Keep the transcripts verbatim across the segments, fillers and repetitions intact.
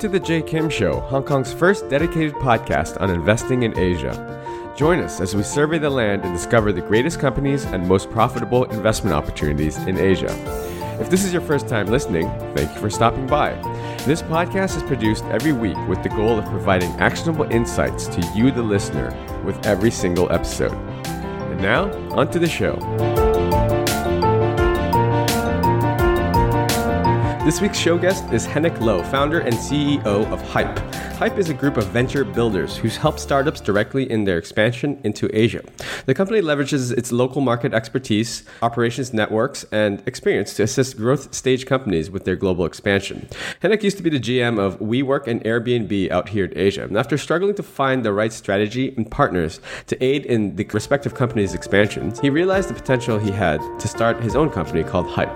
to the Jay Kim Show, Hong Kong's first dedicated podcast on investing in Asia. Join us as we survey the land and discover the greatest companies and most profitable investment opportunities in Asia. If this is your first time listening, thank you for stopping by. This podcast is produced every week with the goal of providing actionable insights to you, the listener, with every single episode. And now, on to the show. This week's show guest is Henrik Lo, founder and C E O of Hype. Hype is a group of venture builders who help startups directly in their expansion into Asia. The company leverages its local market expertise, operations networks, and experience to assist growth stage companies with their global expansion. Henrik used to be the G M of WeWork and Airbnb out here in Asia. And after struggling to find the right strategy and partners to aid in the respective companies' expansions, he realized the potential he had to start his own company called Hype.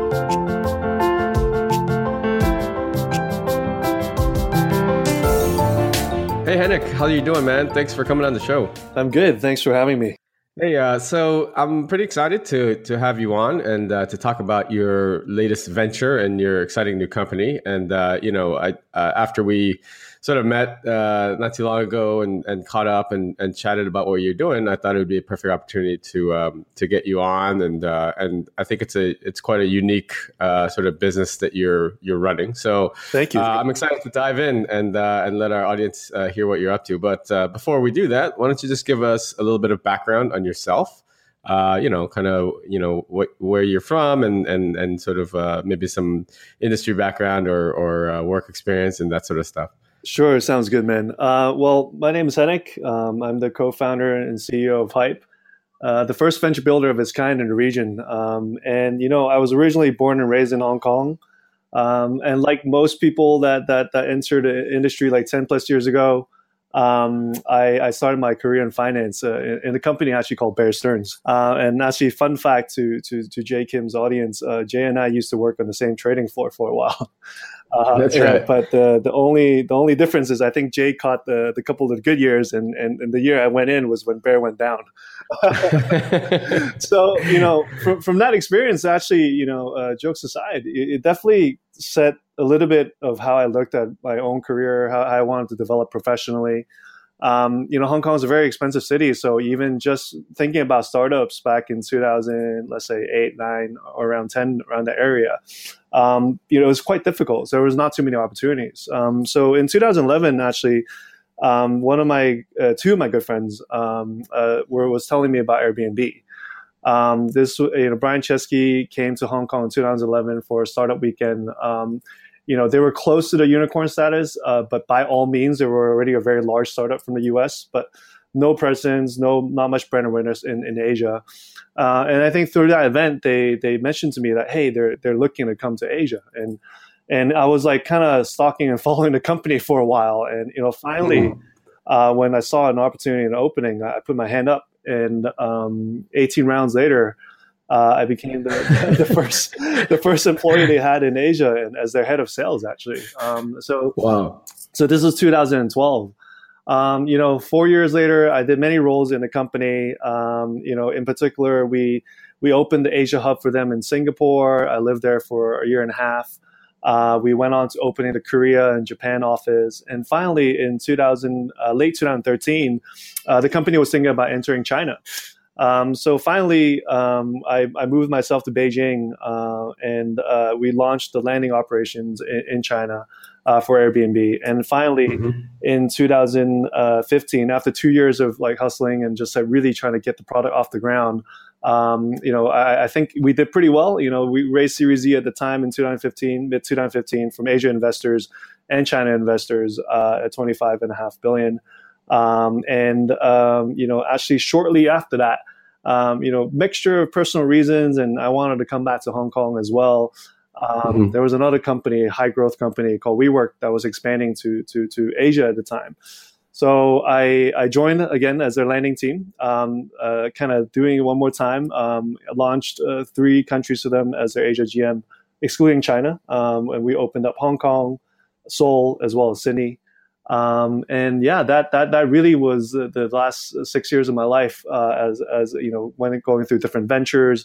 Hey, Henrik, how are you doing, man? Thanks for coming on the show. I'm good. Thanks for having me. Hey, uh, so I'm pretty excited to to have you on and uh, to talk about your latest venture and your exciting new company. And, uh, you know, I uh, after we sort of met uh, not too long ago and, and caught up and, and chatted about what you're doing, I thought it would be a perfect opportunity to um, to get you on. And uh, and I think it's a it's quite a unique uh, sort of business that you're you're running. So thank you. Uh, I'm excited to dive in and uh, and let our audience uh, hear what you're up to. But uh, before we do that, why don't you just give us a little bit of background on yourself? Uh, you know, kind of, you know, what, where you're from and, and, and sort of uh, maybe some industry background or, or uh, work experience and that sort of stuff. Sure. Sounds good, man. Uh, well, my name is Henrik. Um, I'm the co-founder and C E O of Hype, uh, the first venture builder of its kind in the region. Um, and, you know, I was originally born and raised in Hong Kong. Um, and like most people that, that, that entered the industry like ten plus years ago, Um, I, I started my career in finance uh, in, in a company actually called Bear Stearns. Uh, and actually, fun fact to to, to Jay Kim's audience, uh, Jay and I used to work on the same trading floor for a while. Uh, That's right. And, but the the only the only difference is I think Jay caught the the couple of the good years, and, and, and the year I went in was when Bear went down. So you know, from from that experience, actually, you know, uh, jokes aside, it, it definitely set a little bit of how I looked at my own career, how I wanted to develop professionally. Um, you know, Hong Kong is a very expensive city, so even just thinking about startups back in two thousand, let's say eight, nine, or around ten, around the area, um, you know, it was quite difficult. So there was not too many opportunities. Um, so in two thousand eleven, actually, um, one of my, uh, two of my good friends um, uh, were was telling me about Airbnb. Um, this, you know, Brian Chesky came to Hong Kong in two thousand eleven for a startup weekend. Um, you know, they were close to the unicorn status, uh, but by all means, they were already a very large startup from the U S, but no presence, no, not much brand awareness in, in Asia. Uh, and I think through that event, they, they mentioned to me that, hey, they're, they're looking to come to Asia. And, and I was like kind of stalking and following the company for a while. And, you know, finally, uh, when I saw an opportunity and an opening, I put my hand up. And um, eighteen rounds later, uh, I became the, the first the first employee they had in Asia, and as their head of sales, actually. Um, so, wow. So this was two thousand twelve. Um, you know, four years later, I did many roles in the company. Um, you know, in particular, we we opened the Asia hub for them in Singapore. I lived there for a year and a half. Uh, we went on to opening the Korea and Japan office. And finally, in two thousand, uh, late twenty thirteen, uh, the company was thinking about entering China. Um, so finally, um, I, I moved myself to Beijing, uh, and uh, we launched the landing operations in, in China uh, for Airbnb. And finally, mm-hmm. in two thousand fifteen, after two years of like hustling and just like really trying to get the product off the ground, Um, you know, I, I think we did pretty well. You know, we raised Series Z at the time in twenty fifteen, mid twenty fifteen, from Asia investors and China investors uh, at twenty-five and a half billion. Um, and um, you know, actually, shortly after that, um, you know, mixture of personal reasons, and I wanted to come back to Hong Kong as well. Um, mm-hmm. There was another company, a high growth company called WeWork, that was expanding to to to Asia at the time. So I, I joined again as their landing team, um, uh, kind of doing it one more time. Um, I launched uh, three countries for them as their Asia G M, excluding China. Um, and we opened up Hong Kong, Seoul, as well as Sydney. Um, and yeah, that that that really was the, the last six years of my life uh, as as you know, when going through different ventures,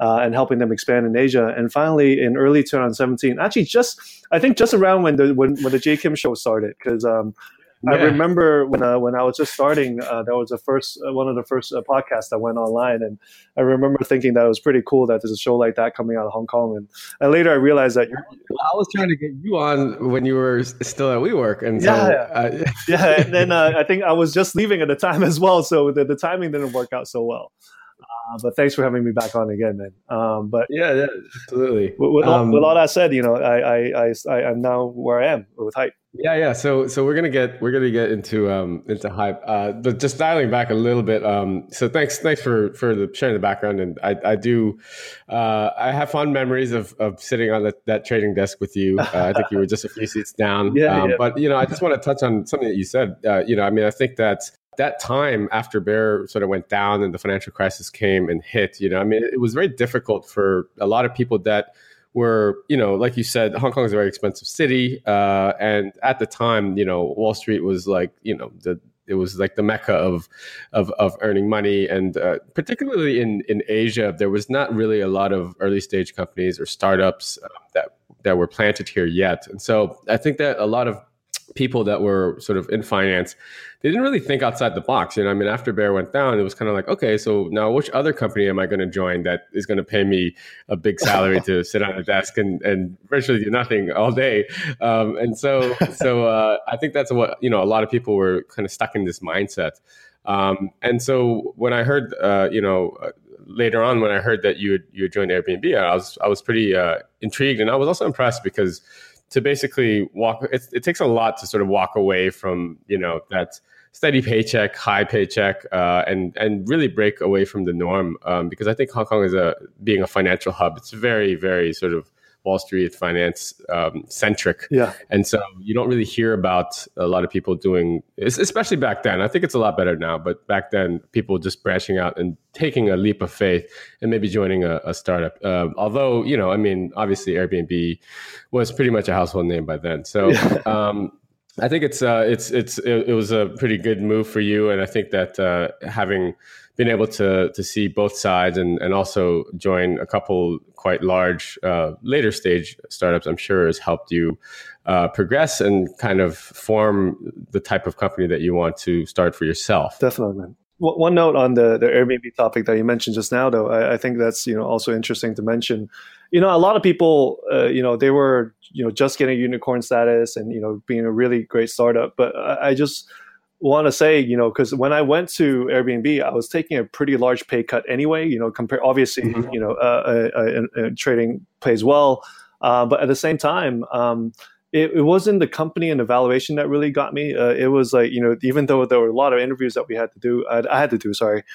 uh, and helping them expand in Asia. And finally, in early twenty seventeen, actually just, I think just around when the when, when the Jay Kim show started, because um, yeah. I remember when uh, when I was just starting, uh, that was the first uh, one of the first uh, podcasts that went online, and I remember thinking that it was pretty cool that there's a show like that coming out of Hong Kong. And, and later I realized that you're, well, I was trying to get you on when you were still at WeWork, and so yeah, uh, yeah. And then uh, I think I was just leaving at the time as well, so the, the timing didn't work out so well. Uh, but thanks for having me back on again, man. Um, but yeah, yeah, absolutely. With, with, um, all, with all that said, you know, I, I, I, I, I'm now where I am with Hype. Yeah, yeah. So, so we're gonna get we're gonna get into um into Hype. Uh, but just dialing back a little bit. Um, so thanks, thanks for for the, sharing the background. And I, I do, uh, I have fond memories of of sitting on that, that trading desk with you. Uh, I think you were just a few seats down. yeah, um, yeah. But you know, I just want to touch on something that you said. Uh, you know, I mean, I think that. That time after Bear sort of went down and the financial crisis came and hit, you know, I mean, it was very difficult for a lot of people that were, you know, like you said, Hong Kong is a very expensive city. Uh, and at the time, you know, Wall Street was like, you know, the it was like the mecca of of, of earning money. And uh, particularly in, in Asia, there was not really a lot of early stage companies or startups uh, that, that were planted here yet. And so I think that a lot of people that were sort of in finance, they didn't really think outside the box. You know, I mean, after Bear went down, it was kind of like, okay, so now which other company am I going to join that is going to pay me a big salary to sit on a desk and, and virtually do nothing all day? Um, and so, so uh, I think that's what, you know, a lot of people were kind of stuck in this mindset. Um, and so when I heard, uh, you know, uh, later on when I heard that you had, you had joined Airbnb, I was I was pretty uh, intrigued, and I was also impressed because to basically walk, it, it takes a lot to sort of walk away from, you know, that steady paycheck, high paycheck, uh, and and really break away from the norm. Um, because I think Hong Kong is a being a financial hub. It's very, very sort of Wall Street finance um, centric. Yeah. And so you don't really hear about a lot of people doing, especially back then. I think it's a lot better now, but back then people just branching out and taking a leap of faith and maybe joining a, a startup. Uh, although, you know, I mean, obviously Airbnb was pretty much a household name by then. So Yeah. um, I think it's uh, it's it's it, it was a pretty good move for you, and I think that uh, having been able to to see both sides and and also join a couple quite large uh, later stage startups, I'm sure has helped you uh, progress and kind of form the type of company that you want to start for yourself. Definitely. Well, one note on the, the Airbnb topic that you mentioned just now, though, I, I think that's, you know, also interesting to mention. You know, a lot of people, uh, you know, they were, you know, just getting unicorn status and, you know, being a really great startup. But I, I just want to say, you know, because when I went to Airbnb, I was taking a pretty large pay cut anyway, you know, compare obviously, mm-hmm. you know, uh, uh, uh, uh, trading pays well. Uh, but at the same time, um, It, it wasn't the company and the valuation that really got me. Uh, it was like, you know, even though there were a lot of interviews that we had to do, I, I had to do, sorry,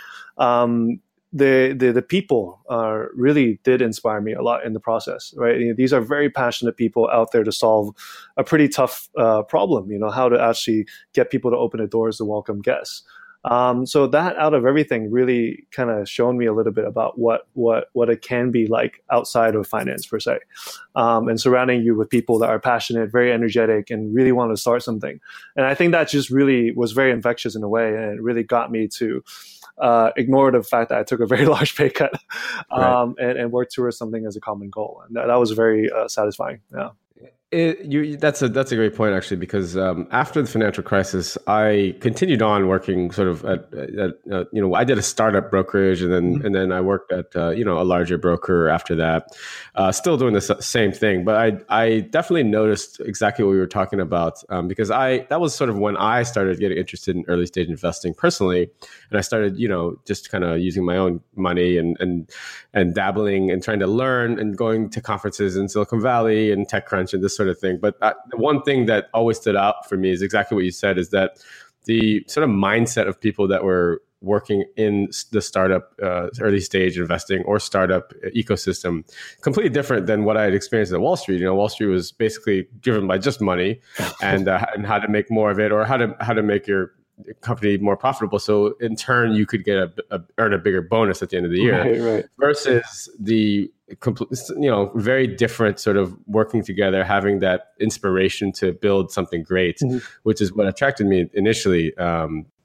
um, the, the the people uh, really did inspire me a lot in the process, right? You know, these are very passionate people out there to solve a pretty tough uh, problem, you know, how to actually get people to open the doors to welcome guests. Um, so that out of everything really kind of shown me a little bit about what what what it can be like outside of finance per se, um, and surrounding you with people that are passionate, very energetic, and really want to start something. And I think that just really was very infectious in a way, and it really got me to uh, ignore the fact that I took a very large pay cut um, right. and, and work towards something as a common goal. And that, that was very uh, satisfying. Yeah. It, you, that's a that's a great point actually, because um, after the financial crisis, I continued on working sort of at, at uh, you know I did a startup brokerage and then mm-hmm. and then I worked at uh, you know a larger broker after that, uh, still doing the same thing. But I I definitely noticed exactly what we were talking about um, because I that was sort of when I started getting interested in early stage investing personally, and I started you know just kind of using my own money and and and dabbling and trying to learn and going to conferences in Silicon Valley and TechCrunch and this sort of thing. But uh, the one thing that always stood out for me is exactly what you said, is that the sort of mindset of people that were working in the startup, uh, early stage investing or startup ecosystem, completely different than what I had experienced at Wall Street. You know, Wall Street was basically driven by just money and uh, and how to make more of it, or how to how to make your company more profitable, so in turn you could get a, a earn a bigger bonus at the end of the year. Right, right. Versus the complete, you know, very different sort of working together, having that inspiration to build something great, mm-hmm. which is what attracted me initially. Um,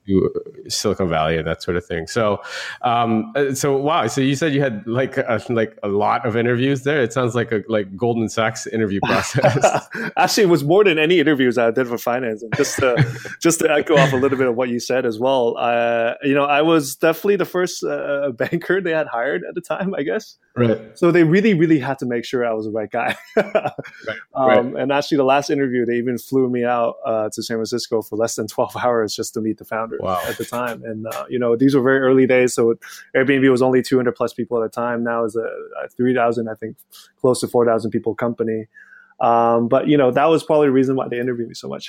to Silicon Valley and that sort of thing. So, um, so wow. So you said you had like a, like a lot of interviews there. It sounds like a like Goldman Sachs interview process. Actually, it was more than any interviews I did for finance. And just to, just to echo off a little bit of what you said as well. Uh, you know, I was definitely the first uh, banker they had hired at the time, I guess. Right. So they really, really had to make sure I was the right guy. right. Um, right. And actually, the last interview, they even flew me out uh, to San Francisco for less than twelve hours just to meet the founder Wow. at the time. And, uh, you know, these were very early days. So Airbnb was only two hundred plus people at the time. Now it's a, a three thousand, I think, close to four thousand people company. Um, but, you know, that was probably the reason why they interviewed me so much.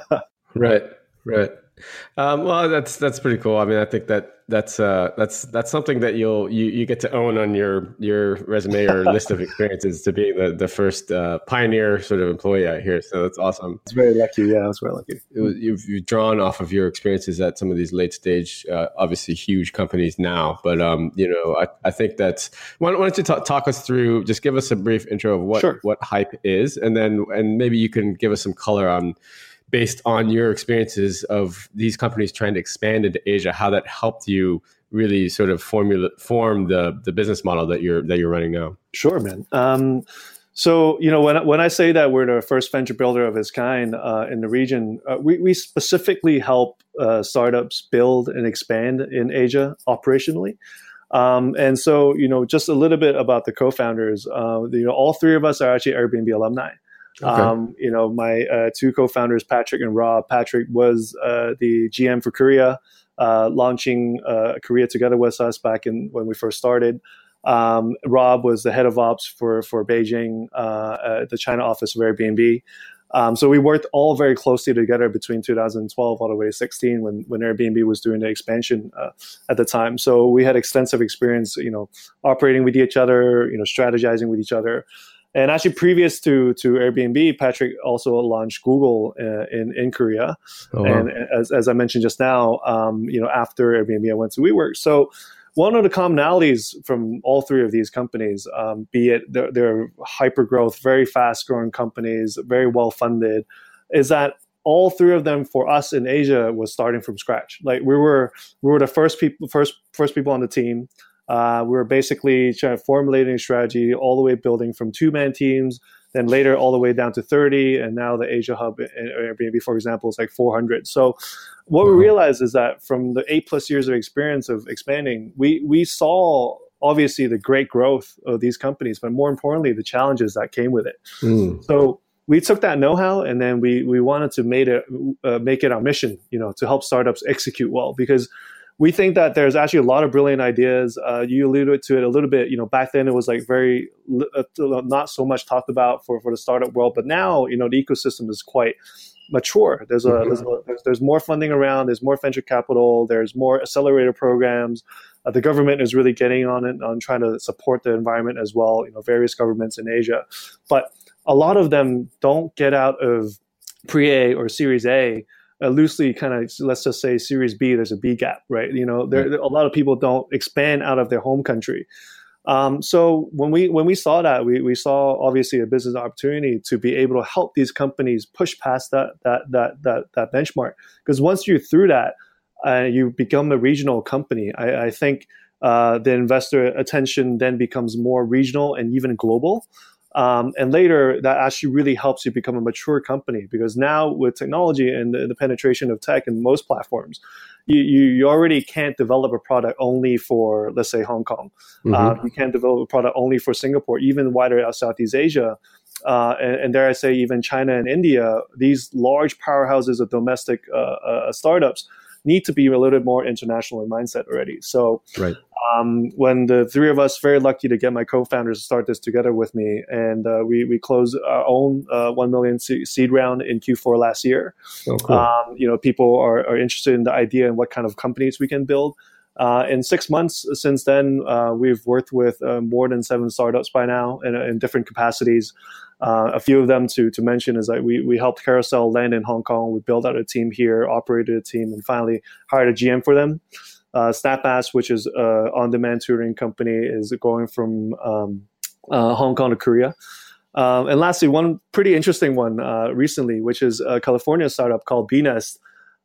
Right. Right. Um, well, that's that's pretty cool. I mean, I think that that's uh, that's that's something that you'll you, you get to own on your your resume or list of experiences to be the the first uh, pioneer sort of employee out here. So that's awesome. It's very lucky. Yeah, I was very lucky. It was, you've, you've drawn off of your experiences at some of these late stage, uh, obviously huge companies now. But um, you know, I, I think that's why, why don't you talk, talk us through? Just give us a brief intro of what Sure. what Hype is, and then and maybe you can give us some color on. Based on your experiences of these companies trying to expand into Asia, how that helped you really sort of formula form the the business model that you're that you're running now. Sure, man. Um, so you know, when when I say that we're the first venture builder of its kind uh, in the region, uh, we we specifically help uh, startups build and expand in Asia operationally. Um, and so you know, just a little bit about the co-founders. Uh, you know, all three of us are actually Airbnb alumni. Okay. Um, you know, my uh, two co-founders, Patrick and Rob. Patrick was uh, the G M for Korea, uh, launching uh, Korea together with us back in when we first started. Um, Rob was the head of ops for for Beijing, uh, uh, the China office of Airbnb. Um, so we worked all very closely together between two thousand twelve all the way to sixteen when when Airbnb was doing the expansion uh, at the time. So we had extensive experience, you know, operating with each other, you know, strategizing with each other. And actually, previous to to Airbnb, Patrick also launched Google uh, in in Korea. Oh, wow. And as as I mentioned just now, um, you know, after Airbnb, I went to WeWork. So one of the commonalities from all three of these companies, um, be it they're, they're hyper growth, very fast growing companies, very well funded, is that all three of them for us in Asia was starting from scratch. Like we were we were the first people first first people on the team. Uh, we were basically trying to formulating a strategy all the way building from two-man teams, then later all the way down to thirty, and now the Asia Hub in Airbnb, for example, is like four hundred. So what mm-hmm. we realized is that from the eight plus years of experience of expanding, we we saw obviously the great growth of these companies, but more importantly, the challenges that came with it. Mm. So we took that know-how and then we we wanted to make it uh, make it our mission, you know, to help startups execute well, because we think that there's actually a lot of brilliant ideas. Uh, you alluded to it a little bit. You know, back then it was like very uh, not so much talked about for, for the startup world, but now you know the ecosystem is quite mature. There's a, mm-hmm. there's, a there's, there's more funding around. There's more venture capital. There's more accelerator programs. Uh, the government is really getting on it on trying to support the environment as well. You know, various governments in Asia, but a lot of them don't get out of pre-A or Series A. Uh, loosely kind of, let's just say Series B, there's a B gap, right? You know, there, there a lot of people don't expand out of their home country. Um, so when we when we saw that, we we saw obviously a business opportunity to be able to help these companies push past that that that that that benchmark. Because once you're through that, uh, you become a regional company. I, I think uh, the investor attention then becomes more regional and even global. Um, and later, that actually really helps you become a mature company, because now with technology and the, the penetration of tech in most platforms, you, you, you already can't develop a product only for, let's say, Hong Kong. Mm-hmm. Uh, you can't develop a product only for Singapore, even wider out Southeast Asia. Uh, and, and dare I say, even China and India, these large powerhouses of domestic uh, uh, startups need to be a little bit more international in mindset already. So right. Um, when the three of us, very lucky to get my co-founders to start this together with me, and uh, we we closed our own uh, one million seed round in Q four last year. Oh, cool. Um, you know, people are, are interested in the idea and what kind of companies we can build. Uh, in six months since then, uh, we've worked with uh, more than seven startups by now in, in different capacities. Uh, a few of them to to mention is that we we helped Carousel land in Hong Kong. We built out a team here, operated a team, and finally hired a G M for them. Uh, SnapAss, which is an on-demand touring company, is going from um, uh, Hong Kong to Korea. Um, and lastly, one pretty interesting one uh, recently, which is a California startup called BNest.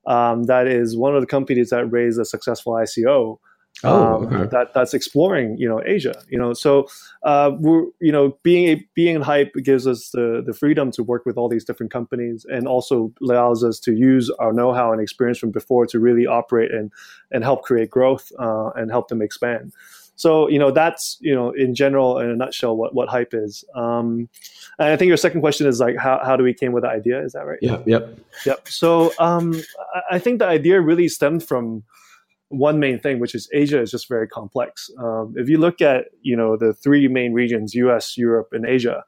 Um, that is one of the companies that raised a successful I C O. Oh, Um, okay. that that's exploring, you know, Asia, you know, so uh, we're, you know, being a, being in Hype gives us the the freedom to work with all these different companies, and also allows us to use our know-how and experience from before to really operate and and help create growth uh, and help them expand. So, you know, that's, you know, in general, in a nutshell, what what Hype is. Um, and I think your second question is like, how how do we came with the idea? Is that right? Yeah. Yep. Yep. So um, I, I think the idea really stemmed from one main thing, which is Asia is just very complex. Um, if you look at, you know, the three main regions, U S, Europe, and Asia,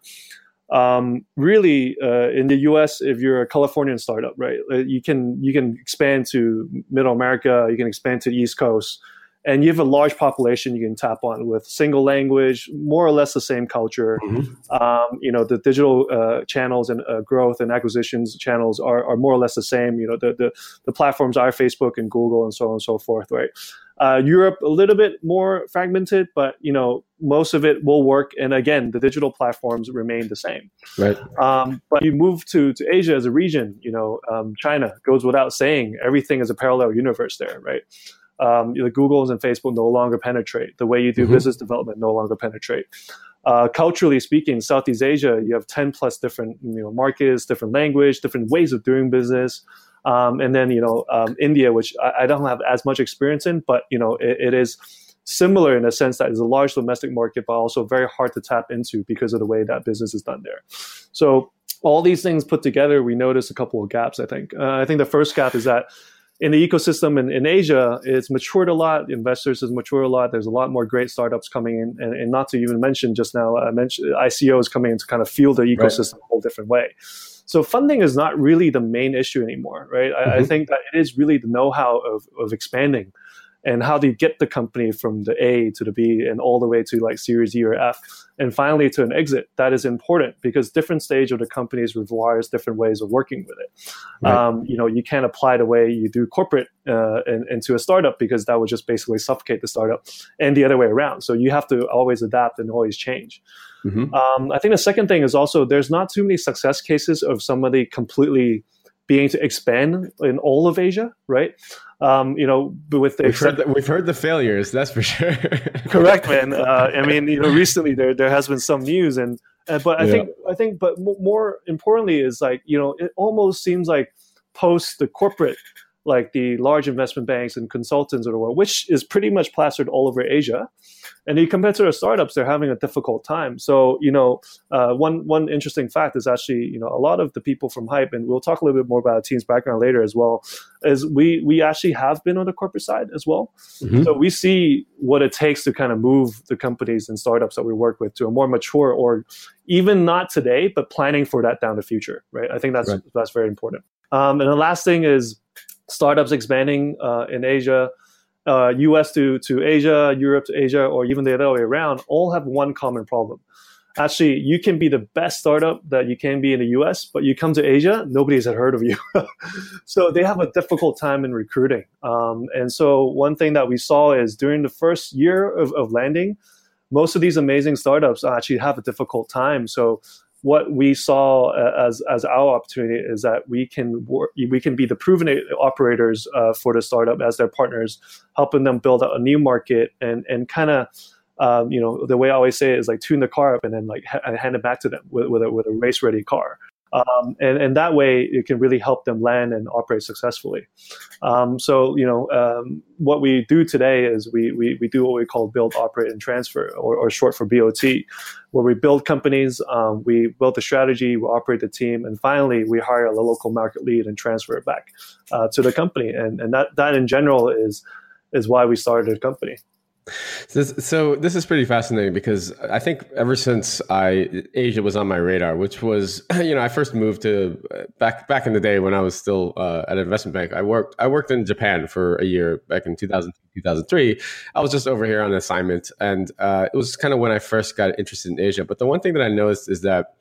um, really uh, in the U S, if you're a Californian startup, right, you can you can expand to Middle America, you can expand to the East Coast, and you have a large population you can tap on with single language, more or less the same culture. Mm-hmm. Um, you know, the digital uh, channels and uh, growth and acquisitions channels are, are more or less the same. You know, the, the, the platforms are Facebook and Google and so on and so forth, right? Uh, Europe, a little bit more fragmented, but, you know, most of it will work. And again, the digital platforms remain the same. Right. Um, but you move to, to Asia as a region, you know, um, China goes without saying, everything is a parallel universe there, right? Um, the Googles and Facebook no longer penetrate. The way you do mm-hmm. business development no longer penetrate. Uh, culturally speaking, Southeast Asia, you have ten plus different, you know, markets, different language, different ways of doing business. Um, and then, you know, um, India, which I, I don't have as much experience in, but, you know, it, it is similar in a sense that it's a large domestic market, but also very hard to tap into because of the way that business is done there. So all these things put together, we notice a couple of gaps, I think. Uh, I think the first gap is that in the ecosystem in, in Asia, it's matured a lot. Investors has matured a lot. There's a lot more great startups coming in, and, and not to even mention just now, I mentioned I C Os coming in to kind of fuel the ecosystem right. a whole different way. So funding is not really the main issue anymore, right? Mm-hmm. I, I think that it is really the know-how of of expanding, and how do you get the company from the A to the B and all the way to like Series E or F, and finally to an exit. That is important because different stage of the companies requires different ways of working with it. Right. Um, you know, you can't apply the way you do corporate uh, in, into a startup because that would just basically suffocate the startup, and the other way around. So you have to always adapt and always change. Mm-hmm. Um, I think the second thing is also there's not too many success cases of somebody completely being to expand in all of Asia, right? Um, you know, with the we've, heard the, we've heard the failures, that's for sure. Correct, man. Uh, I mean, you know, recently there there has been some news, and uh, but I yeah. think I think, but more importantly is like, you know, it almost seems like post the corporate, like the large investment banks and consultants of the world, which is pretty much plastered all over Asia. And you compare to the startups, they're having a difficult time. So, you know, uh, one one interesting fact is actually, you know, a lot of the people from Hype, and we'll talk a little bit more about the team's background later as well, is we we actually have been on the corporate side as well. Mm-hmm. So we see what it takes to kind of move the companies and startups that we work with to a more mature org, even not today, but planning for that down the future, right? I think that's right. that's very important. Um, and the last thing is startups expanding uh, in Asia. Uh, U S to, to Asia, Europe to Asia, or even the other way around, all have one common problem. Actually, you can be the best startup that you can be in the U S, but you come to Asia, nobody's had heard of you. So they have a difficult time in recruiting. Um, and so one thing that we saw is during the first year of, of landing, most of these amazing startups actually have a difficult time. So what we saw as as our opportunity is that we can work, we can be the proven operators uh, for the startup as their partners, helping them build out a new market and and kind of um, you know, the way I always say it is like tune the car up and then like ha- hand it back to them with with a, with a race ready car. Um, and, and that way it can really help them land and operate successfully. Um, so, you know, um, what we do today is we, we, we do what we call build, operate, and transfer, or, or short for B O T, where we build companies, um, we build the strategy, we operate the team, and finally we hire a local market lead and transfer it back uh, to the company. And, and that, that in general is, is why we started a company. So, so this is pretty fascinating because I think ever since I Asia was on my radar, which was, you know, I first moved to back back in the day when I was still uh, at an investment bank. I worked I worked in Japan for a year back in two thousand two, two thousand three. I was just over here on assignment, and uh, it was kind of when I first got interested in Asia. But the one thing that I noticed is that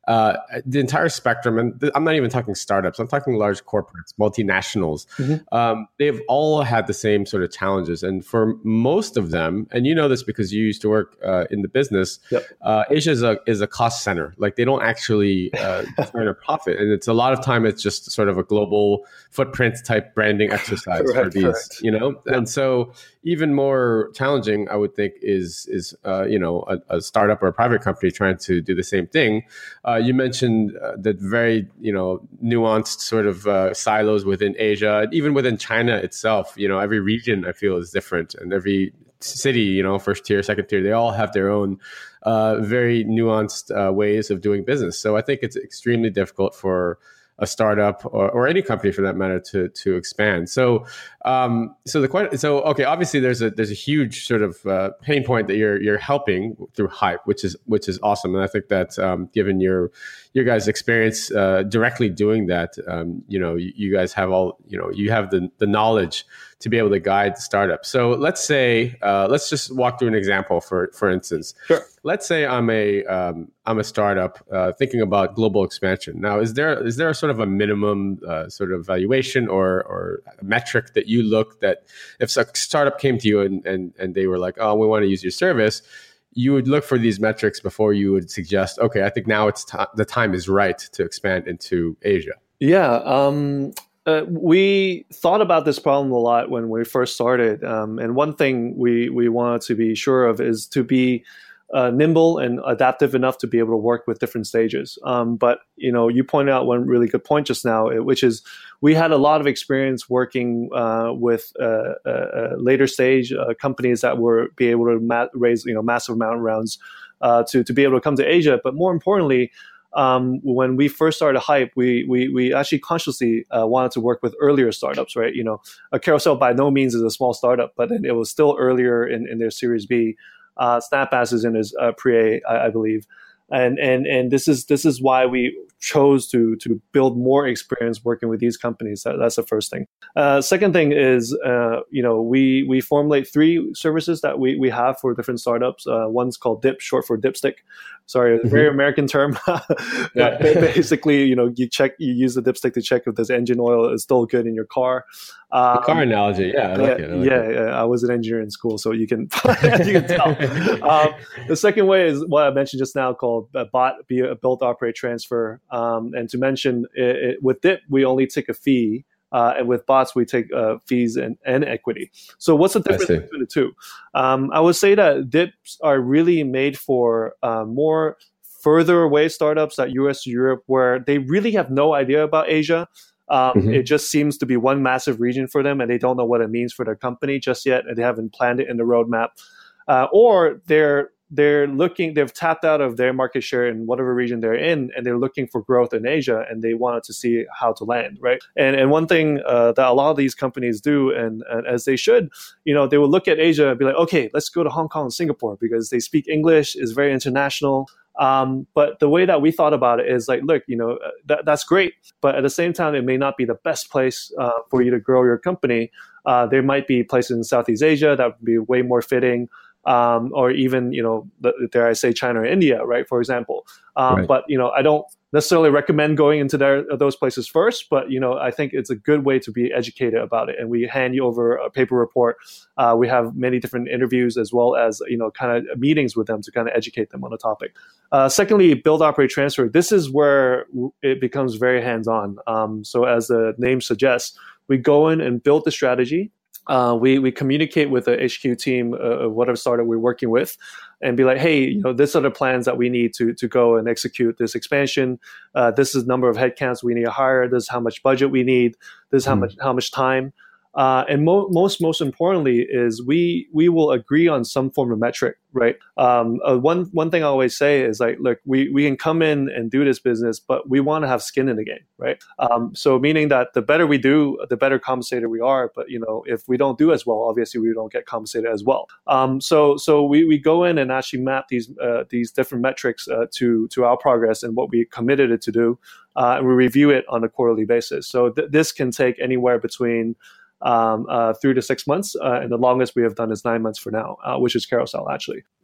uh, the entire spectrum, and th- I'm not even talking startups, I'm talking large corporates, multinationals. Mm-hmm. Um, they've all had the same sort of challenges. And for most of them, and you know this because you used to work uh, in the business, yep. uh, Asia is a, is a cost center. Like they don't actually uh, turn a profit. And it's a lot of time, it's just sort of a global footprint type branding exercise correct, for these, correct. you know? Yep. And so even more challenging, I would think, is, is uh, you know, a, a startup or a private company trying to do the same thing. Uh, you mentioned uh, that very, you know, nuanced sort of uh, silos within Asia, even within China itself. You know, every region I feel is different, and every city, you know, first tier, second tier, they all have their own uh, very nuanced uh, ways of doing business. So I think it's extremely difficult for a startup or, or any company for that matter to to expand. So um, so the question, so okay, obviously there's a there's a huge sort of uh, pain point that you're you're helping through Hype, which is which is awesome, and I think that um, given your your guys' experience uh, directly doing that, um, you know, you, you guys have all you know you have the the knowledge to be able to guide the startup. So let's say uh, let's just walk through an example for for instance. Sure. Let's say I'm a um, I'm a startup uh, thinking about global expansion. Now, is there is there a sort of a minimum uh, sort of valuation or or a metric that you look that if a startup came to you and and and they were like, oh, we want to use your service, you would look for these metrics before you would suggest, okay, I think now it's t- the time is right to expand into Asia? Yeah. Um... Uh, we thought about this problem a lot when we first started. Um, and one thing we, we wanted to be sure of is to be uh, nimble and adaptive enough to be able to work with different stages. Um, but, you know, you pointed out one really good point just now, which is we had a lot of experience working uh, with uh, uh, later stage uh, companies that were be able to ma- raise, you know, massive amount of rounds uh, to, to be able to come to Asia. But more importantly, Um, when we first started Hype, we we we actually consciously uh, wanted to work with earlier startups, right? You know, a Carousel by no means is a small startup, but it was still earlier in, in their Series B. Uh, Snapbass is in his uh, pre-A, I, I believe, and and and this is this is why we chose to to build more experience working with these companies. That, that's the first thing. Uh, second thing is, uh, you know, we we formulate three services that we we have for different startups. Uh, one's called Dip, short for Dipstick. Sorry, it's a very American term. But basically, you know, you check, you use the dipstick to check if this engine oil is still good in your car. Um, the car analogy, yeah, I like yeah, it. I like yeah, it. yeah, I was an engineer in school, so you can you can tell. Um, the second way is what I mentioned just now, called uh, B O T, be a build, operate, transfer. Um, and to mention, it, it, with Dip, we only take a fee. Uh, and with bots, we take uh, fees and, and equity. So what's the difference between the two? Um, I would say that dips are really made for uh, more further away startups like U S, Europe, where they really have no idea about Asia. Um, mm-hmm. It just seems to be one massive region for them, and they don't know what it means for their company just yet, and they haven't planned it in the roadmap. Uh, or they're they're looking, they've tapped out of their market share in whatever region they're in, and they're looking for growth in Asia, and they wanted to see how to land, right? And and one thing uh, that a lot of these companies do, and, and as they should, you know, they will look at Asia and be like, okay, let's go to Hong Kong and Singapore because they speak English, is very international. Um, but the way that we thought about it is like, look, you know, that, that's great, but at the same time, it may not be the best place uh, for you to grow your company. Uh, there might be places in Southeast Asia that would be way more fitting. Um, or even, you know, dare I say China or India, right, for example. Um, right. But, you know, I don't necessarily recommend going into their, those places first, but, you know, I think it's a good way to be educated about it. And we hand you over a paper report. Uh, we have many different interviews as well as, you know, kind of meetings with them to kind of educate them on the topic. Uh, secondly, build, operate, transfer. This is where it becomes very hands-on. Um, so as the name suggests, we go in and build the strategy. Uh, we we communicate with the H Q team uh, of whatever startup we're working with, and be like, hey, you know, this are the plans that we need to to go and execute this expansion. Uh, this is the number of headcounts we need to hire. This is how much budget we need. This is how mm. much how much time. Uh, and mo- most most importantly is we we will agree on some form of metric, right? Um, uh, one one thing I always say is like, look, we we can come in and do this business, but we want to have skin in the game, right? Um, so meaning that the better we do, the better compensated we are. But you know, if we don't do as well, obviously we don't get compensated as well. Um, so so we, we go in and actually map these uh, these different metrics uh, to to our progress and what we committed it to do, uh, and we review it on a quarterly basis. So th- this can take anywhere between Um, uh, three to six months, uh, and the longest we have done is nine months for now, uh, which is Carousel actually.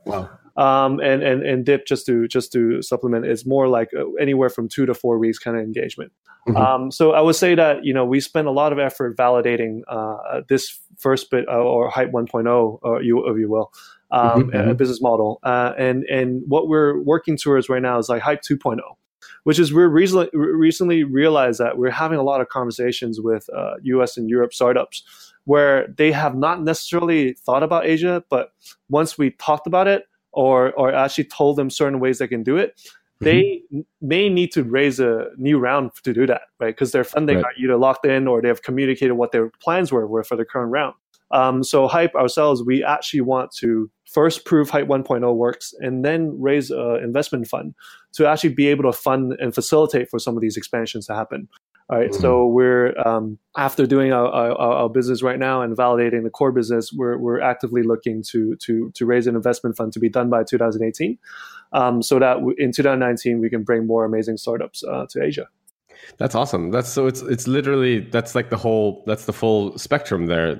Wow. Um, and, and, and dip, just to, just to supplement, is more like anywhere from two to four weeks kind of engagement. Mm-hmm. Um, so I would say that, you know, we spend a lot of effort validating uh, this first bit, uh, or Hype one point oh, or you, if you will, um, mm-hmm. a business model. Uh, and, and what we're working towards right now is like Hype two point oh, which is we're recently, recently realized that we're having a lot of conversations with uh, U S and Europe startups where they have not necessarily thought about Asia, but once we talked about it, or or actually told them certain ways they can do it, they mm-hmm. may need to raise a new round to do that, right? Because their funding right. are either locked in or they have communicated what their plans were, were for the current round. Um, so Hype ourselves, we actually want to first prove Hype one point oh works and then raise an investment fund to actually be able to fund and facilitate for some of these expansions to happen. All right, mm-hmm. so we're um, after doing our, our, our business right now and validating the core business, we're we're actively looking to to to raise an investment fund to be done by two thousand eighteen, um, so that w- in two thousand nineteen we can bring more amazing startups uh, to Asia. That's awesome. That's so it's it's literally that's like the whole that's the full spectrum there.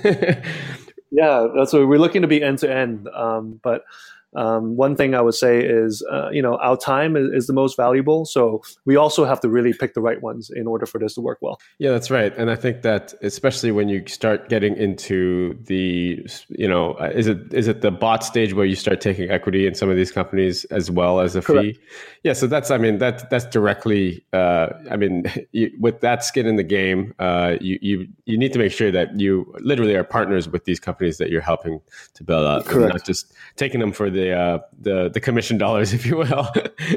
Yeah, that's what we're looking to be end to end, um, but. Um, one thing I would say is, uh, you know, our time is, is the most valuable. So we also have to really pick the right ones in order for this to work well. Yeah, that's right. And I think that especially when you start getting into the, you know, is it is it the bot stage where you start taking equity in some of these companies as well as a Correct. Fee? Yeah. So that's, I mean, that that's directly, uh, I mean, you, with that skin in the game, uh, you, you, you need to make sure that you literally are partners with these companies that you're helping to build out. Correct. And not just taking them for the, uh, the, the commission dollars, if you will.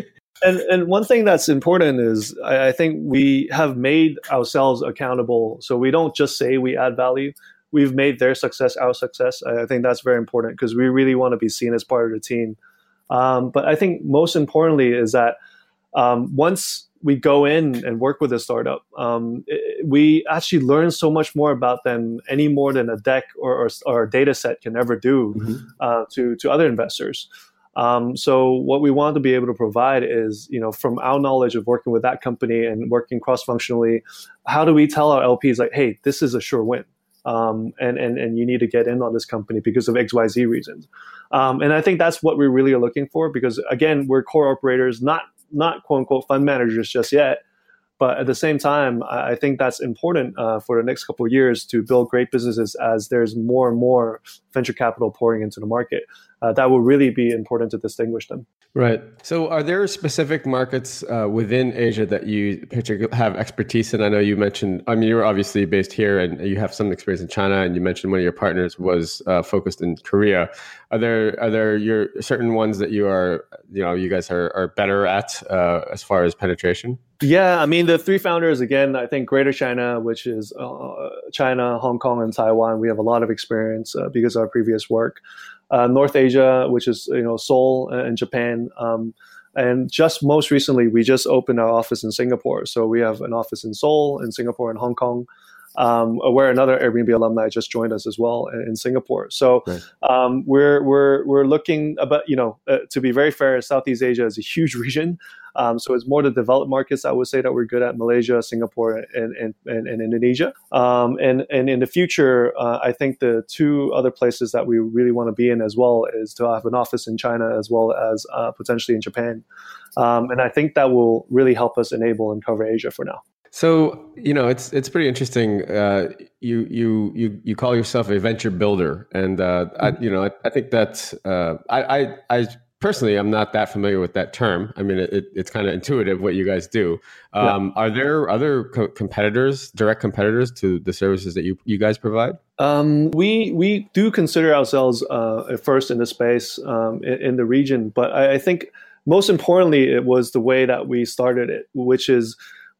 And and one thing that's important is I, I think we have made ourselves accountable. So we don't just say we add value. We've made their success our success. I, I think that's very important because we really want to be seen as part of the team. Um, but I think most importantly is that um, once we go in and work with a startup, um, it, we actually learn so much more about them, any more than a deck or, or, or a data set can ever do mm-hmm. uh, to, to other investors. Um, so what we want to be able to provide is, you know, from our knowledge of working with that company and working cross-functionally, how do we tell our L Ps like, hey, this is a sure win. Um, and, and, and you need to get in on this company because of X Y Z reasons. Um, and I think that's what we really are looking for because, again, we're core operators, not, not quote unquote fund managers just yet. But at the same time, I think that's important uh, for the next couple of years to build great businesses as there's more and more venture capital pouring into the market. Uh, that will really be important to distinguish them. Right. So are there specific markets uh, within Asia that you have expertise in? I know you mentioned, I mean, you're obviously based here and you have some experience in China, and you mentioned one of your partners was uh, focused in Korea. Are there are there your certain ones that you are, you know, you guys are, are better at uh, as far as penetration? Yeah, I mean, the three founders, again, I think Greater China, which is uh, China, Hong Kong, and Taiwan, we have a lot of experience uh, because of our previous work. Uh, North Asia, which is, you know, Seoul and Japan. Um, and just most recently, we just opened our office in Singapore. So we have an office in Seoul, in Singapore, and Hong Kong. Um, where another Airbnb alumni just joined us as well in, in Singapore. So right. um, we're we're we're looking about, you know, uh, to be very fair, Southeast Asia is a huge region. Um, so it's more the developed markets I would say that we're good at: Malaysia, Singapore, and and, and, and Indonesia. Um, and and in the future, uh, I think the two other places that we really want to be in as well is to have an office in China as well as uh, potentially in Japan. Um, and I think that will really help us enable and cover Asia for now. So, you know, it's it's pretty interesting. Uh, you you you you call yourself a venture builder, and uh, I, you know, I, I think that uh, I, I I personally I'm not that familiar with that term. I mean, it, it's kind of intuitive what you guys do. Um, yeah. Are there other co- competitors, direct competitors to the services that you you guys provide? Um, we we do consider ourselves uh, first in the space um, in, in the region, but I, I think most importantly it was the way that we started it, which is.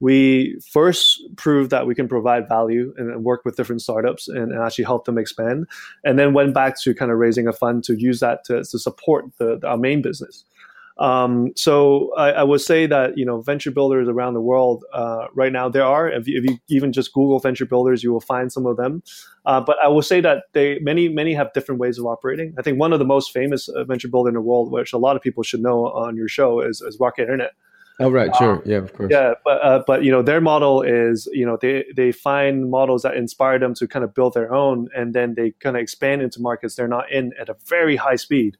We first proved that we can provide value and work with different startups and actually help them expand, and then went back to kind of raising a fund to use that to, to support the, our main business. Um, so I, I would say that, you know, venture builders around the world uh, right now, there are, if you, if you even just Google venture builders, you will find some of them. Uh, but I will say that they many, many have different ways of operating. I think one of the most famous uh, venture builder in the world, which a lot of people should know on your show, is, is Rocket Internet. Oh, right, sure, yeah, of course. Yeah, but uh, but you know their model is you know they they find models that inspire them to kind of build their own, and then they kind of expand into markets they're not in at a very high speed.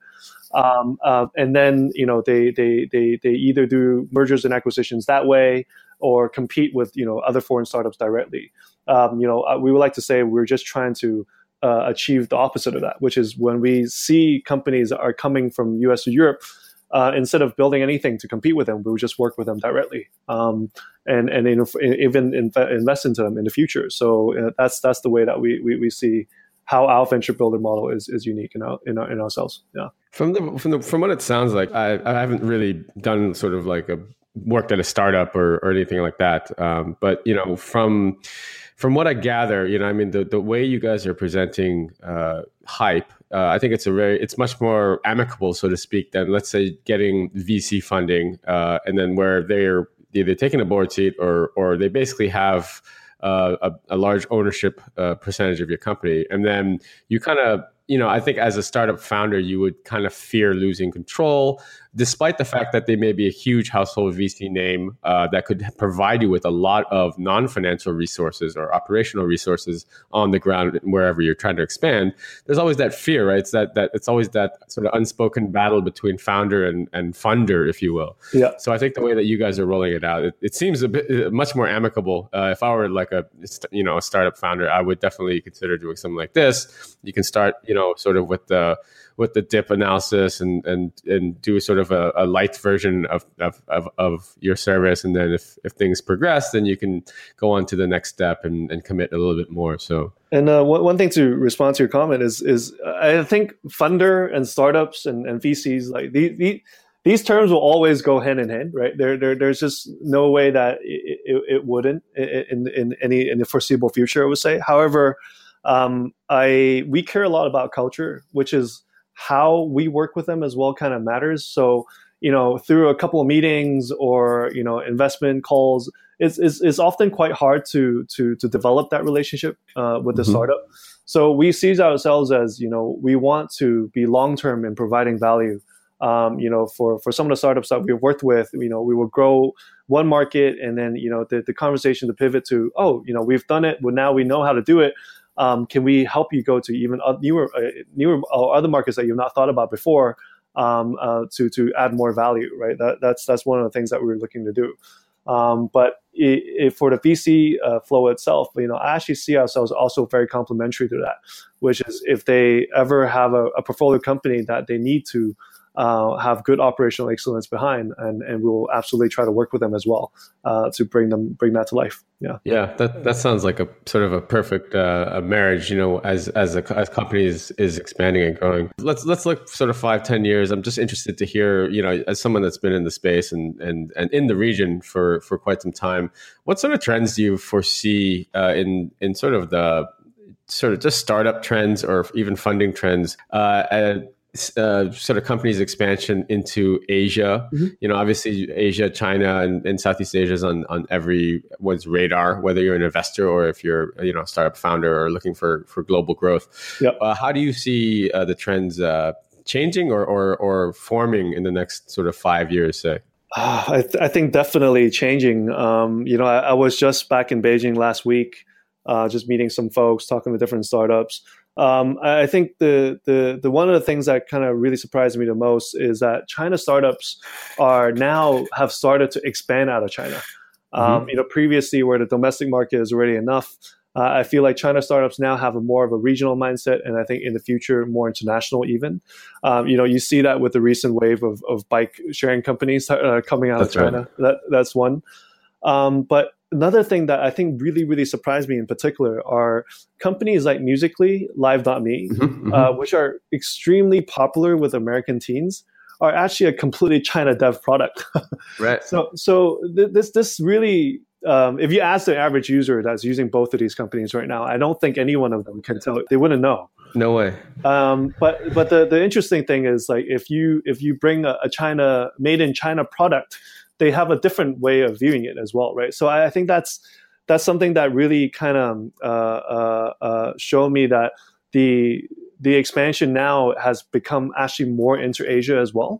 Um, uh, and then you know they they they they either do mergers and acquisitions that way, or compete with you know other foreign startups directly. Um, you know, uh, we would like to say we're just trying to uh, achieve the opposite of that, which is when we see companies that are coming from U S to Europe, uh, instead of building anything to compete with them, we would just work with them directly, um, and and you know, even invest into them in the future. So uh, that's that's the way that we we, we see how our venture builder model is is unique in our, in, our, in ourselves. Yeah. From the from the from what it sounds like, I, I haven't really done sort of like a worked at a startup or, or anything like that. Um, but you know, from from what I gather, you know, I mean, the, the way you guys are presenting uh, Hype, uh, I think it's a very it's much more amicable, so to speak, than let's say getting V C funding, uh, and then where they're either taking a board seat or or they basically have uh, a, a large ownership uh, percentage of your company, and then you kind of. You know, I think as a startup founder, you would kind of fear losing control, despite the fact that they may be a huge household V C name uh, that could provide you with a lot of non-financial resources or operational resources on the ground wherever you're trying to expand. There's always that fear, right? It's that that it's always that sort of unspoken battle between founder and, and funder, if you will. Yeah. So I think the way that you guys are rolling it out, it, it seems a bit much more amicable. Uh, if I were like a you know a startup founder, I would definitely consider doing something like this. You can start, you know. Sort of with the with the dip analysis and and and do sort of a, a light version of, of of of your service, and then if if things progress, then you can go on to the next step and, and commit a little bit more. So and uh, one one thing to respond to your comment is is I think funder and startups and, and V Cs, like the, the these terms will always go hand in hand, right? There, there there's just no way that it, it, it wouldn't in in any in the foreseeable future, I would say. However, Um, I we care a lot about culture, which is how we work with them as well kind of matters. So, you know, through a couple of meetings or, you know, investment calls, it's, it's, it's often quite hard to to to develop that relationship uh, with the mm-hmm. startup. So we see ourselves as, you know, we want to be long-term in providing value. Um, you know, for, for some of the startups that we've worked with, you know, we will grow one market and then, you know, the, the conversation to pivot to, oh, you know, we've done it, but now we know how to do it. Um, can we help you go to even newer, uh, newer or other markets that you've not thought about before um, uh, to to add more value, right? That, that's that's one of the things that we're looking to do. Um, but it, it, for the V C uh, flow itself, you know, I actually see ourselves also very complementary to that, which is if they ever have a, a portfolio company that they need to Uh, have good operational excellence behind, and, and we'll absolutely try to work with them as well uh, to bring them bring that to life. Yeah, yeah, that that sounds like a sort of a perfect uh, a marriage. You know, as as a as company is, is expanding and growing. Let's let's look sort of five, ten years. I'm just interested to hear, you know, as someone that's been in the space and and and in the region for for quite some time, what sort of trends do you foresee uh, in in sort of the sort of just startup trends or even funding trends? Uh, and, Uh, sort of companies' expansion into Asia. Mm-hmm. You know, obviously Asia, China, and, and Southeast Asia is on, on everyone's radar, whether you're an investor or if you're, you know, a startup founder or looking for, for global growth. Yep. Uh, how do you see uh, the trends uh, changing or, or, or forming in the next sort of five years, say? Uh, I, th- I think definitely changing. Um, you know, I, I was just back in Beijing last week, uh, just meeting some folks, talking to different startups. Um, I think the, the the one of the things that kind of really surprised me the most is that China startups are now have started to expand out of China. Um, mm-hmm. You know, previously where the domestic market is already enough, uh, I feel like China startups now have a more of a regional mindset, and I think in the future more international even. Um, you know, you see that with the recent wave of, of bike sharing companies uh, coming out that's of China. Right. That that's one. Um, but another thing that I think really, really surprised me in particular are companies like Musical.ly, Live dot me, mm-hmm, mm-hmm. Uh, which are extremely popular with American teens, are actually a completely China dev product. Right. So, so th- this this really, um, if you ask the average user that's using both of these companies right now, I don't think any one of them can tell. They wouldn't know. No way. Um, but but the the interesting thing is, like, if you if you bring a, a China made in China product, they have a different way of viewing it as well, right? So I, I think that's that's something that really kind of uh, uh, uh, showed me that the the expansion now has become actually more inter-Asia as well.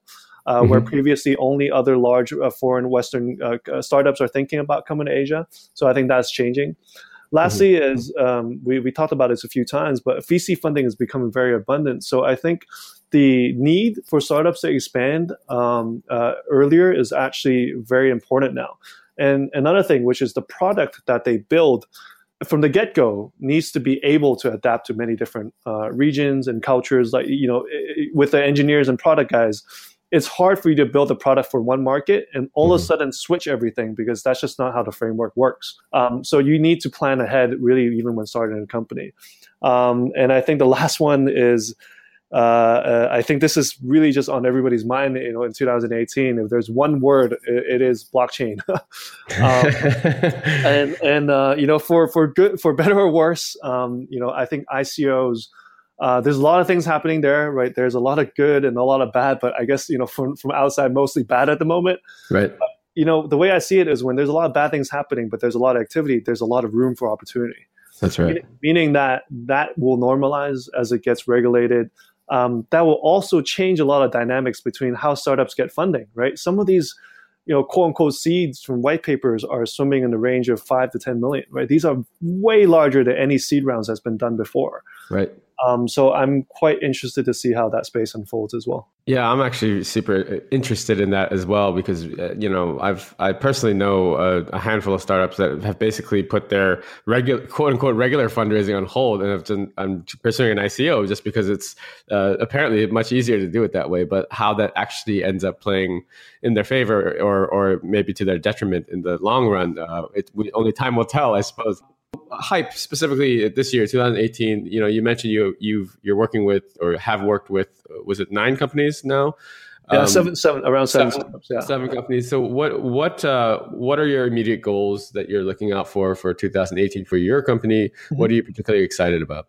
uh, mm-hmm. where previously only other large uh, foreign Western uh, startups are thinking about coming to Asia. So I think that's changing. Lastly, mm-hmm. is um, we, we talked about this a few times, but V C funding is becoming very abundant. So I think the need for startups to expand um, uh, earlier is actually very important now. And another thing, which is the product that they build from the get-go needs to be able to adapt to many different uh, regions and cultures. Like, you know, with the engineers and product guys, it's hard for you to build a product for one market and all mm-hmm. of a sudden switch everything, because that's just not how the framework works. Um, so you need to plan ahead, really, even when starting a company. Um, and I think the last one is, uh, uh, I think this is really just on everybody's mind. You know, in two thousand eighteen, if there's one word, it, it is blockchain. um, and and uh, you know, for for good, for better or worse, um, you know, I think I C Os. Uh, there's a lot of things happening there, right? There's a lot of good and a lot of bad, but I guess, you know, from from outside, mostly bad at the moment. Right. But, you know, the way I see it is when there's a lot of bad things happening, but there's a lot of activity, there's a lot of room for opportunity. That's right. Meaning, meaning that that will normalize as it gets regulated. Um, that will also change a lot of dynamics between how startups get funding, right? Some of these, you know, quote unquote seeds from white papers are swimming in the range of five to ten million, right? These are way larger than any seed rounds that's been done before. Right. Um, so I'm quite interested to see how that space unfolds as well. Yeah, I'm actually super interested in that as well, because uh, you know, I've I personally know a, a handful of startups that have basically put their regular quote unquote regular fundraising on hold, and have done, I'm pursuing an I C O just because it's uh, apparently much easier to do it that way. But how that actually ends up playing in their favor, or or maybe to their detriment in the long run, uh, it we, only time will tell, I suppose. Hype specifically this year, two thousand eighteen. You know, you mentioned you you've you're working with or have worked with, was it nine companies now? Yeah, um, seven, seven, around seven, seven, startups, yeah. seven companies. So what what uh, what are your immediate goals that you're looking out for for two thousand eighteen for your company? Mm-hmm. What are you particularly excited about?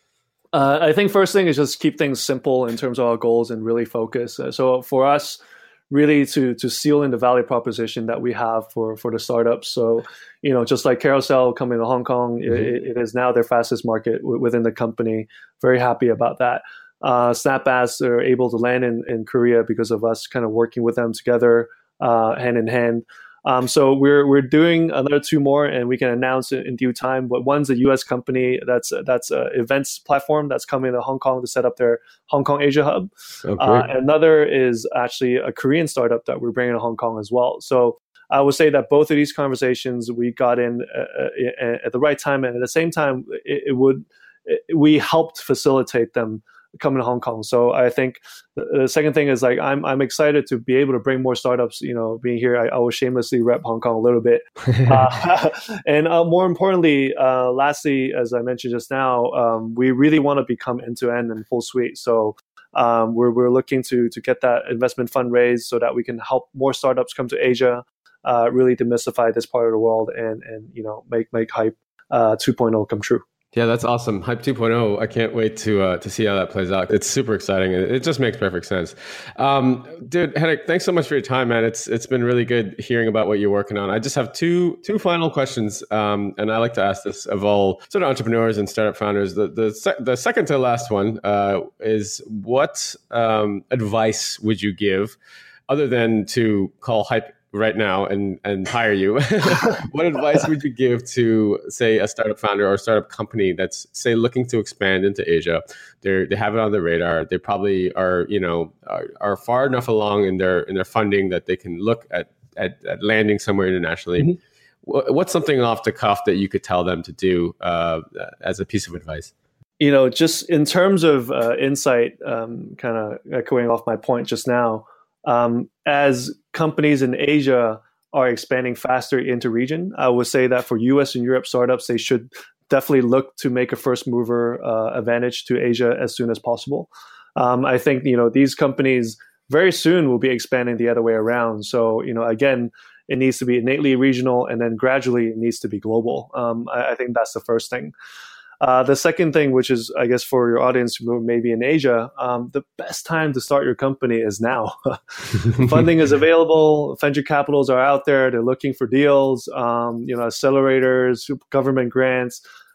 Uh, I think first thing is just keep things simple in terms of our goals and really focus. Uh, so for us, really to to seal in the value proposition that we have for for the startups. So, you know, just like Carousel coming to Hong Kong, mm-hmm. it, it is now their fastest market w- within the company. Very happy about that. Uh, Snapbass are able to land in, in Korea because of us kind of working with them together, uh, hand in hand. Um, so we're we're doing another two more, and we can announce it in due time. But one's a U S company that's that's a events platform that's coming to Hong Kong to set up their Hong Kong Asia hub. Okay. Uh, another is actually a Korean startup that we're bringing to Hong Kong as well. So I would say that both of these conversations we got in uh, at the right time, and at the same time, it, it would it, we helped facilitate them coming to Hong Kong. So I think the second thing is like I'm I'm excited to be able to bring more startups. You know, being here, I, I will shamelessly rep Hong Kong a little bit, uh, and uh, more importantly, uh, lastly, as I mentioned just now, um, we really want to become end to end and full suite. So um, we're we're looking to to get that investment fund raised so that we can help more startups come to Asia, uh, really demystify this part of the world, and and you know make make Hype uh, two point oh come true. Yeah, that's awesome. Hype two point oh. I can't wait to uh, to see how that plays out. It's super exciting. It just makes perfect sense. Um, dude, Henrik, thanks so much for your time, man. It's it's been really good hearing about what you're working on. I just have two two final questions, um, and I like to ask this of all sort of entrepreneurs and startup founders. The the se- the second to last one uh, is what um, advice would you give, other than to call Hype right now and and hire you? What advice would you give to, say, a startup founder or a startup company that's, say, looking to expand into Asia? They they have it on their radar. They probably are, you know, are, are far enough along in their in their funding that they can look at at, at landing somewhere internationally. Mm-hmm. What's something off the cuff that you could tell them to do uh, as a piece of advice? You know, just in terms of uh, insight, um, kind of echoing off my point just now, Um, as companies in Asia are expanding faster into region, I would say that for U S and Europe startups, they should definitely look to make a first mover uh, advantage to Asia as soon as possible. Um, I think, you know, these companies very soon will be expanding the other way around. So, you know, again, it needs to be innately regional, and then gradually it needs to be global. Um, I, I think that's the first thing. Uh, the second thing, which is, I guess, for your audience who may be in Asia, um, the best time to start your company is now. Funding is available. Venture capitals are out there. They're looking for deals, um, you know, accelerators, government grants.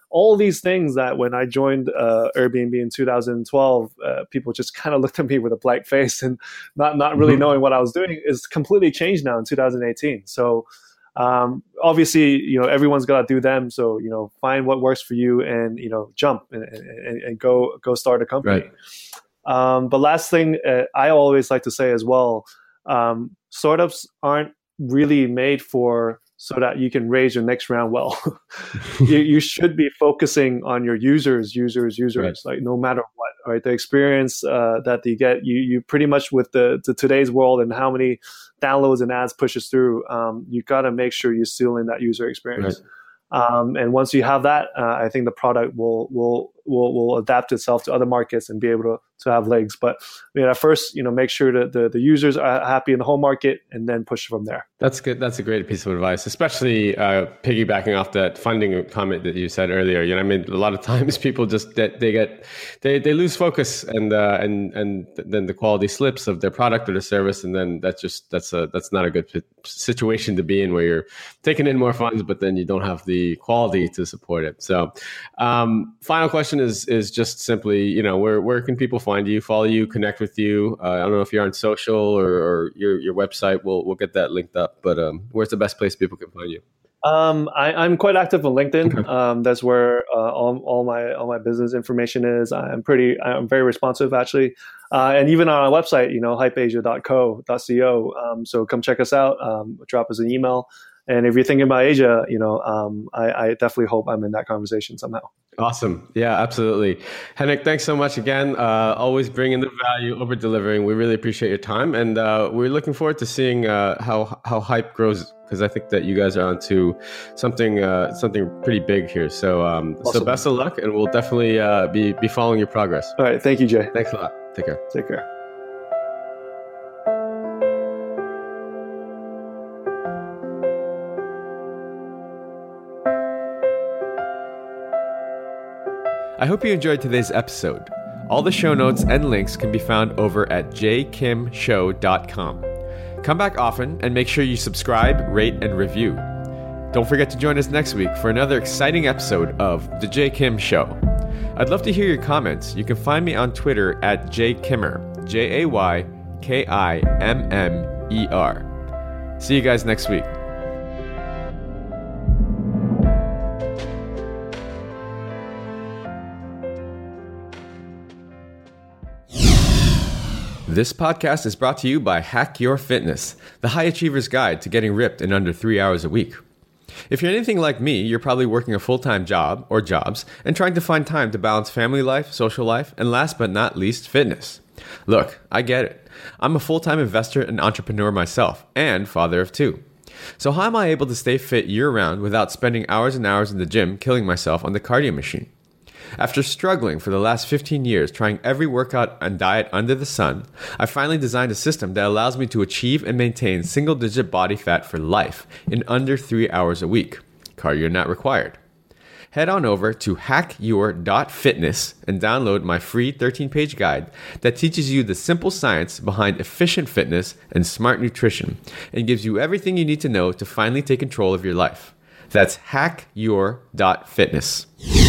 all these things that when I joined uh, Airbnb in two thousand twelve, uh, people just kind of looked at me with a blank face and not not really mm-hmm. knowing what I was doing is completely changed now in two thousand eighteen. So um, obviously, you know, everyone's got to do them. So, you know, find what works for you and, you know, jump and, and, and go go start a company. Right. Um, but last thing uh, I always like to say as well, um, startups aren't really made for so that you can raise your next round well. you, you should be focusing on your users, users, users, right. like no matter what, right? The experience uh, that you get, you you pretty much with the, the today's world and how many downloads and ads pushes through, um, you got to make sure you're still in that user experience. Right. Um, and once you have that, uh, I think the product will will will will adapt itself to other markets and be able to, to have legs. But I mean, at first, you know, make sure that the, the users are happy in the home market and then push from there. That's good. That's a great piece of advice, especially uh, piggybacking off that funding comment that you said earlier. You know, I mean, a lot of times people just they, they get they, they lose focus and uh, and and then the quality slips of their product or the service, and then that's just that's a that's not a good situation to be in where you're taking in more funds, but then you don't have the quality to support it. So, um, final question is is just simply, you know, where where can people find you, follow you, connect with you? Uh, I don't know if you're on social or, or your your website. We'll we'll get that linked up. But um, where's the best place people can find you? Um, I, I'm quite active on LinkedIn. Okay. Um, that's where uh, all all my all my business information is. I'm pretty I'm very responsive actually, uh, and even on our website, you know, hype asia dot co dot co. Um, so come check us out. Um, drop us an email. And if you're thinking about Asia, you know, um, I, I definitely hope I'm in that conversation somehow. Awesome. Yeah, absolutely. Henrik, thanks so much again. Uh, always bringing the value, over delivering. We really appreciate your time. And uh, we're looking forward to seeing uh, how how Hype grows, because I think that you guys are onto something uh, something pretty big here. So um, awesome. So best of luck, and we'll definitely uh, be, be following your progress. All right. Thank you, Jay. Thanks a lot. Take care. Take care. I hope you enjoyed today's episode. All the show notes and links can be found over at j kim show dot com. Come back often and make sure you subscribe, rate, and review. Don't forget to join us next week for another exciting episode of The Jay Kim Show. I'd love to hear your comments. You can find me on Twitter at jaykimmer, J A Y K I M M E R. See you guys next week. This podcast is brought to you by Hack Your Fitness, the high achiever's guide to getting ripped in under three hours a week. If you're anything like me, you're probably working a full-time job or jobs and trying to find time to balance family life, social life, and last but not least, fitness. Look, I get it. I'm a full-time investor and entrepreneur myself, and father of two. So how am I able to stay fit year-round without spending hours and hours in the gym killing myself on the cardio machine? After struggling for the last fifteen years trying every workout and diet under the sun, I finally designed a system that allows me to achieve and maintain single-digit body fat for life in under three hours a week. Cardio not required. Head on over to hack your dot fitness and download my free thirteen-page guide that teaches you the simple science behind efficient fitness and smart nutrition and gives you everything you need to know to finally take control of your life. That's hack your dot fitness.